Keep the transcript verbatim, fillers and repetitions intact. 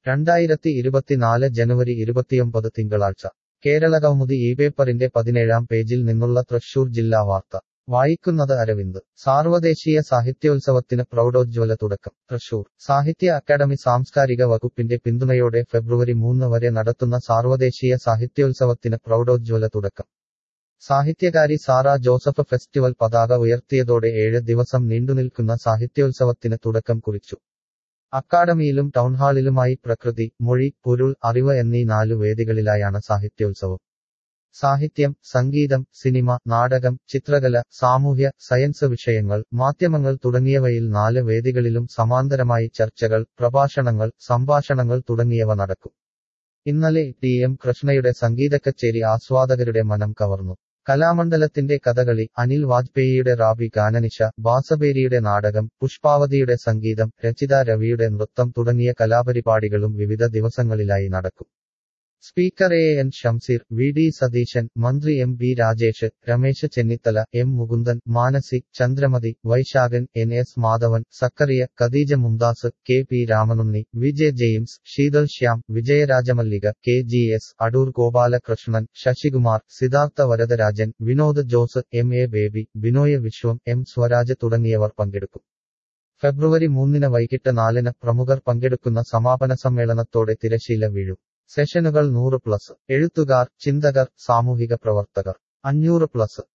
രണ്ടായിരത്തി ഇരുപത്തിനാല് ജനുവരി ഇരുപത്തിയൊമ്പത് തിങ്കളാഴ്ച കേരളകൗമുദി ഈ പേപ്പറിന്റെ പതിനേഴാം പേജിൽ നിന്നുള്ള തൃശൂർ ജില്ലാ വാർത്ത വായിക്കുന്നത് അരവിന്ദ്. സാർവദേശീയ സാഹിത്യോത്സവത്തിന് പ്രൗഢോജ്വല തുടക്കം. തൃശൂർ സാഹിത്യ അക്കാദമി സാംസ്കാരിക വകുപ്പിന്റെ പിന്തുണയോടെ ഫെബ്രുവരി മൂന്ന് വരെ നടത്തുന്ന സാർവദേശീയ സാഹിത്യോത്സവത്തിന് പ്രൗഢോജ്വല തുടക്കം. സാഹിത്യകാരി സാറാ ജോസഫ് ഫെസ്റ്റിവൽ പതാക ഉയർത്തിയതോടെ ഏഴ് ദിവസം നീണ്ടുനിൽക്കുന്ന സാഹിത്യോത്സവത്തിന് തുടക്കം കുറിച്ചു. അക്കാദമിയിലും ടൗൺഹാളിലുമായി പ്രകൃതി, മൊഴി, പൊരുൾ, അറിവ് എന്നീ നാലു വേദികളിലായാണ് സാഹിത്യോത്സവം. സാഹിത്യം, സംഗീതം, സിനിമ, നാടകം, ചിത്രകല, സാമൂഹ്യ, സയൻസ് വിഷയങ്ങൾ, മാധ്യമങ്ങൾ തുടങ്ങിയവയിൽ നാല് വേദികളിലും സമാന്തരമായി ചർച്ചകൾ, പ്രഭാഷണങ്ങൾ, സംഭാഷണങ്ങൾ തുടങ്ങിയവ നടക്കും. ഇന്നലെ ടി എം കൃഷ്ണയുടെ സംഗീതക്കച്ചേരി ആസ്വാദകരുടെ മനം കവർന്നു. കലാമണ്ഡലത്തിന്റെ കഥകളി, അനിൽ വാജ്പേയിയുടെ റാബി ഗാനനിശ, ബാസബേരിയുടെ നാടകം, പുഷ്പാവതിയുടെ സംഗീതം, രചിത രവിയുടെ നൃത്തം തുടങ്ങിയ കലാപരിപാടികളും വിവിധ ദിവസങ്ങളിലായി നടക്കും. Speaker A N Shamseer, V D Satheesan, മന്ത്രി M B Rajesh, Ramesh Chennithala, M Mukundan, Manasi, Chandramathi, Vaisakhan, N S Madhavan, Zacharia, Khadeeja Mumtaz, K P Ramanunni, V J James, Sheethal Shyam, Vijayarajamallika, K G S, Adoor Gopalakrishnan, Sasikumar, Siddhartha Varadarajan, Vinod Jose, M A Baby, Binoy Viswam, M Swaraj തുടങ്ങിയവർ പങ്കെടുക്കും. ഫെബ്രുവരി മൂന്നിന് വൈകിട്ട് നാലിന് പ്രമുഖർ പങ്കെടുക്കുന്ന സമാപന സമ്മേളനത്തോടെ തിരശീല വീഴും. സെഷനുകൾ നൂറ് പ്ലസ്. എഴുത്തുകാർ, ചിന്തകർ, സാമൂഹിക പ്രവർത്തകർ അഞ്ഞൂറ് പ്ലസ്.